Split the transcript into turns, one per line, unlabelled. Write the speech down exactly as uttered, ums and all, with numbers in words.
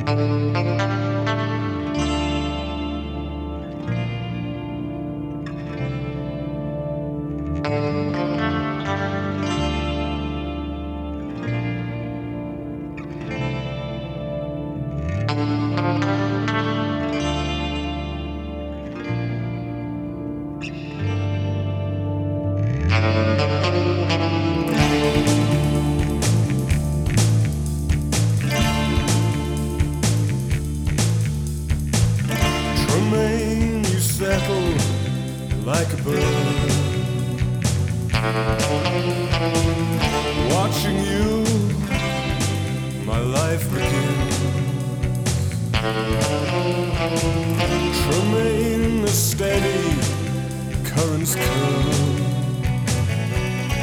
Tremaine, you settle like a bird, watching you, my life begins. Tremaine, a steady current's curve,